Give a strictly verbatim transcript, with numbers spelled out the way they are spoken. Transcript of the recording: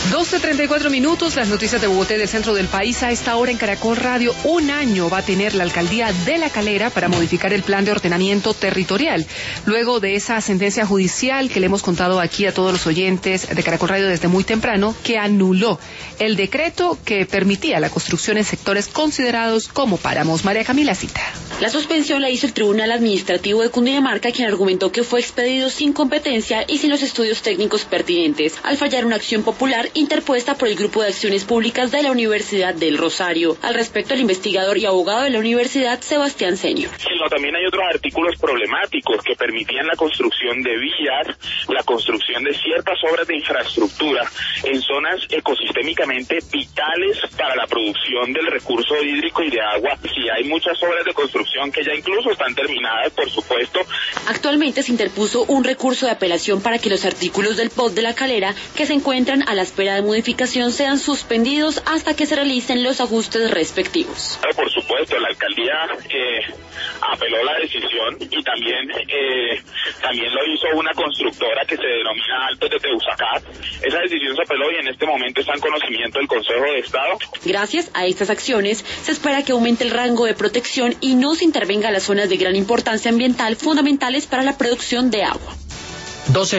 doce treinta y cuatro minutos, las noticias de Bogotá y del centro del país. A esta hora en Caracol Radio, un año va a tener la alcaldía de La Calera para modificar el plan de ordenamiento territorial. Luego de esa sentencia judicial que le hemos contado aquí a todos los oyentes de Caracol Radio desde muy temprano, que anuló el decreto que permitía la construcción en sectores considerados como páramos. María Camila Cita. La suspensión la hizo el Tribunal Administrativo de Cundinamarca, quien argumentó que fue expedido sin competencia y sin los estudios técnicos pertinentes, al fallar una acción popular interpuesta por el Grupo de Acciones Públicas de la Universidad del Rosario. Al respecto, el investigador y abogado de la universidad, Sebastián Seño. Sino también hay otros artículos problemáticos que permitían la construcción de vías, la construcción de ciertas obras de infraestructura en zonas ecosistémicamente vitales para la producción del recurso hídrico y de agua. Sí, hay muchas obras de construcción que ya incluso están terminadas, por supuesto. Actualmente se interpuso un recurso de apelación para que los artículos del P O D de La Calera, que se encuentran a la espera de modificación, sean suspendidos hasta que se realicen los ajustes respectivos. Por supuesto, la alcaldía eh, apeló la decisión y también eh, también lo hizo una constructora que se denomina Altos de Teusacat. Esa decisión se apeló y en este momento está en conocimiento del Consejo de Estado. Gracias a estas acciones, se espera que aumente el rango de protección y no se intervenga las zonas de gran importancia ambiental fundamentales para la producción de agua. doce